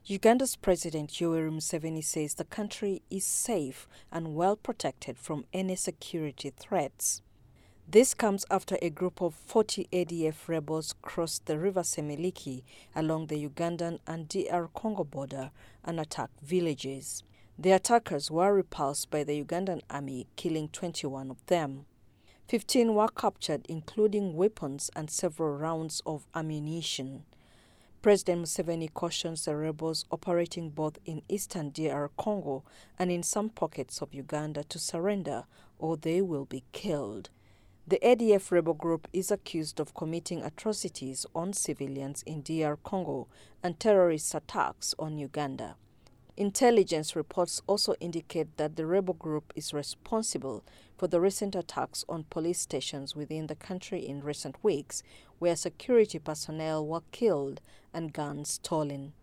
Uganda's President Yoweri Museveni says the country is safe and well protected from any security threats. This comes after a group of 40 ADF rebels crossed the river Semiliki along the Ugandan and DR Congo border and attacked villages. The attackers were repulsed by the Ugandan army, killing 21 of them. 15 were captured, including weapons and several rounds of ammunition. President Museveni cautions the rebels operating both in eastern DR Congo and in some pockets of Uganda to surrender or they will be killed. The ADF rebel group is accused of committing atrocities on civilians in DR Congo and terrorist attacks on Uganda. Intelligence reports also indicate that the rebel group is responsible for the recent attacks on police stations within the country in recent weeks, where security personnel were killed and guns stolen.